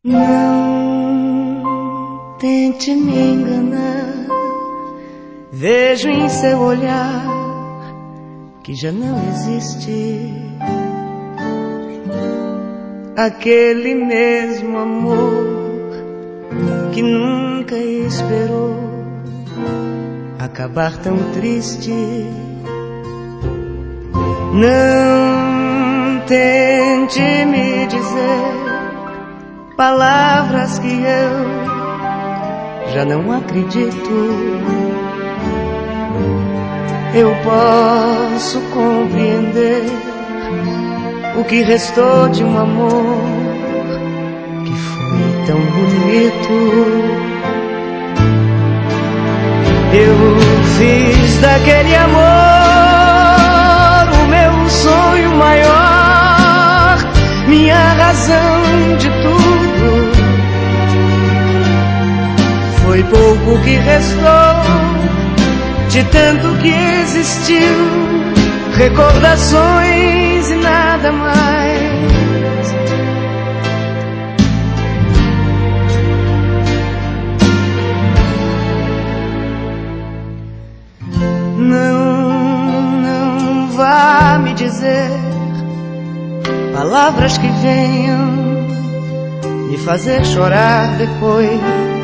Não tente me enganar, vejo em seu olhar que já não existe aquele mesmo amor que nunca esperou acabar tão triste. Não tente me dizer palavras que eu já não acredito. Eu posso compreender o que restou de um amor que foi tão bonito. Eu fiz daquele amor o meu sonho maior, minha razão de tudo. Foi pouco que restou de tanto que existiu, recordações e nada mais. Não vá me dizer palavras que venham me fazer chorar depois.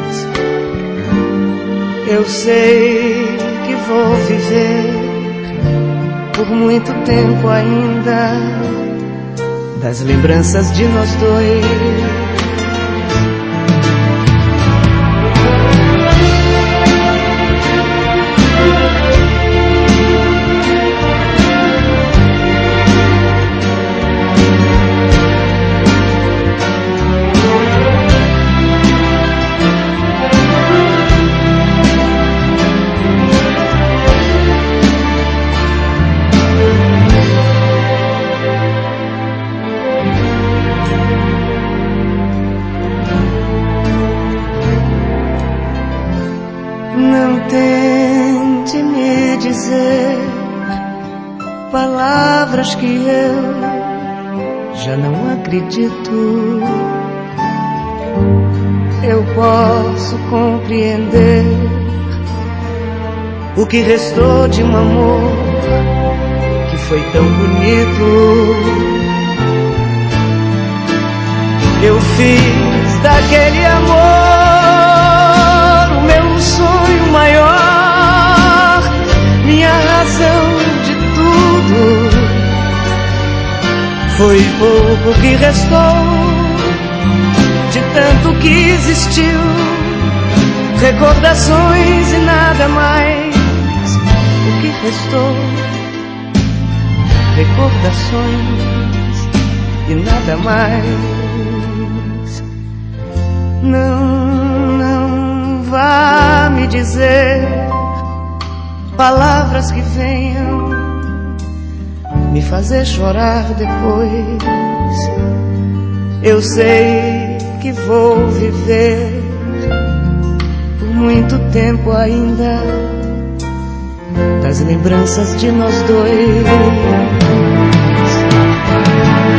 Eu sei que vou viver por muito tempo ainda das lembranças de nós dois. Não tente me dizer palavras que eu já não acredito. Eu posso compreender o que restou de um amor que foi tão bonito. Eu fiz daquele amor sonho maior, minha razão de tudo. Foi pouco que restou de tanto que existiu, recordações e nada mais. O que restou, recordações e nada mais. Não vá me dizer palavras que venham me fazer chorar depois. Eu sei que vou viver por muito tempo ainda das lembranças de nós dois.